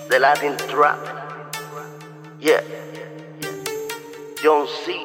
The Latin Trap. Yeah. John C.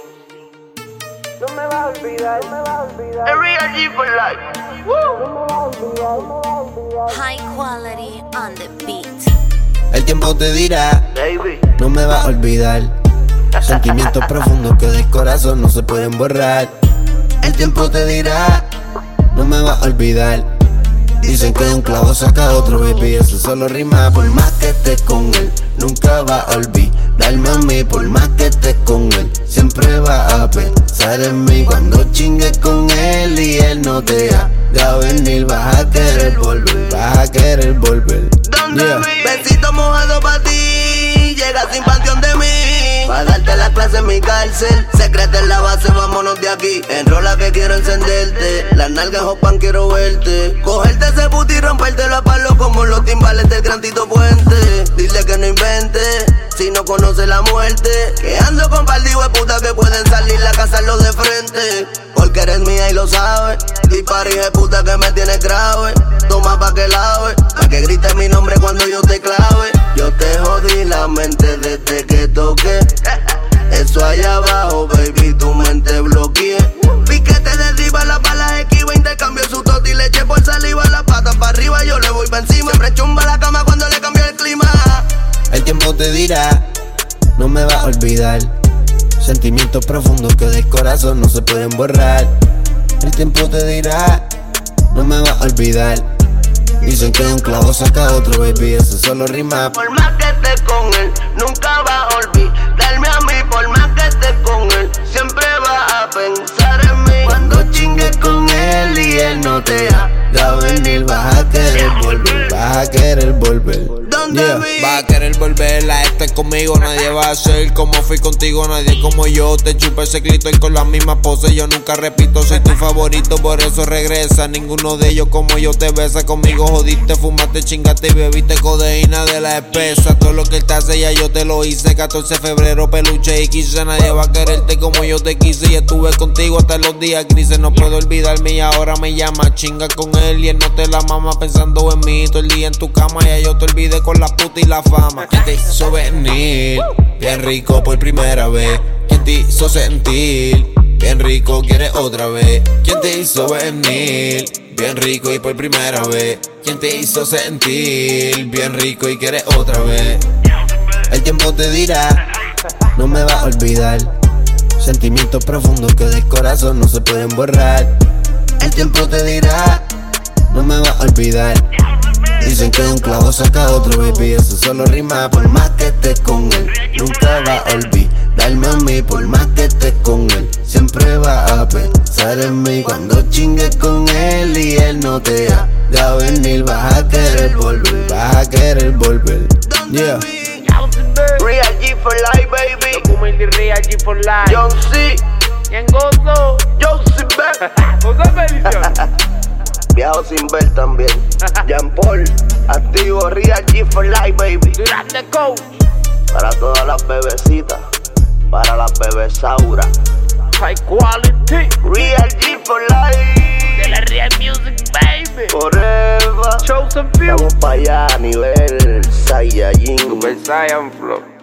No me va a olvidar, no me va a olvidar. The Real G for life. Woo. No me va a olvidar, no me va a olvidar. High quality on the beat. El tiempo te dirá, Baby. no me va a olvidar. Sentimientos profundos que del corazón no se pueden borrar. El tiempo te dirá, no me va a olvidar. Dicen que de un clavo saca otro, baby, eso solo rima. Por más que estés con él, nunca va a olvidarme a mí. Por más que estés con él, siempre va a pensar en mí. Cuando chingues con él y él no te haga venir, vas a querer volver, vas a querer volver. ¿Dónde besito mojado pa' ti, llega sin panteón de mí. Pa' darte la clase en mi cárcel, secreta en la base, vámonos de aquí. Enrola que quiero encenderte, las nalgas Jopan quiero verte. Cogerte ese puti y rompértelo a palo como los timbales del Gran Tito Puente. Dile que no invente, si no conoce la muerte. Que ando con par de puta que pueden salir a cazarlo de frente. Porque eres mía y lo sabes, y pari de puta que me tienes grave. Toma pa' que lave, pa' que grites mi nombre cuando yo te clave. Yo te jodí la mente desde que toqué. Eso allá abajo, baby, tu mente bloqueé. Piquete de arriba, las balas esquiva. Intercambio su toti y leche por saliva. Las patas para arriba, yo le voy pa' encima. Siempre chumba la cama cuando le cambio el clima. El tiempo te dirá, no me va a olvidar. Sentimientos profundos que del corazón no se pueden borrar. El tiempo te dirá, no me va a olvidar. Dicen que de un clavo saca otro, baby, eso solo rima. Por más que estés con él, nunca va a olvidarme a mí. Por más que estés con él, siempre va a pensar en mí. Cuando chingues con él y él no te haga venir, vas a querer volver, vas a querer volver. ¿Dónde vi? Vas a querer volver a estar conmigo. Nadie va a ser como fui contigo. Nadie como yo. Te chupa ese clito y con la misma pose. Yo nunca repito, soy tu favorito, por eso regresa. Ninguno de ellos como yo te besa. Conmigo jodiste, fumaste, chingaste y bebiste codeína de la espesa. Todo lo que él te hace ya yo te lo hice. 14 de febrero, peluche y quise. Nadie va a quererte como yo te quise. Y estuve contigo hasta los días grises. No puedo olvidarme y ahora me llama. Chinga con él y él no te la mama pensando en mí. Todo el día en tu cama ya yo te olvidé con la puta y la fama. ¿Quién te hizo venir? Bien rico por primera vez. ¿Quién te hizo sentir? Bien rico, quieres otra vez. ¿Quién te hizo venir? Bien rico y por primera vez. ¿Quién te hizo sentir? Bien rico y quieres otra vez. El tiempo te dirá, no me va a olvidar. Sentimientos profundos que del corazón no se pueden borrar. El tiempo te dirá, no me va a olvidar. Dicen que de un clavo saca otro, baby, eso solo rima. Por más que estés con él, nunca va a olvidarme a mí. Por más que estés con él, siempre va a pensar en mí. Cuando chingues con él y él no te haga venir, vas a querer volver, vas a querer volver. Yeah. Real G for life, baby. Documento y Real G for life. John C. ¿Quién gozo? John C. Beck. José Bendición. Viajo sin ver también. Jean Paul, activo. Real G for life, baby. Grande coach. Para todas las bebecitas, para las bebesauras. High quality. Real G for life. De la Real Music, baby. Forever. Chosen few. Vamos para allá a nivel Saiyajin. Super Saiyan Flow.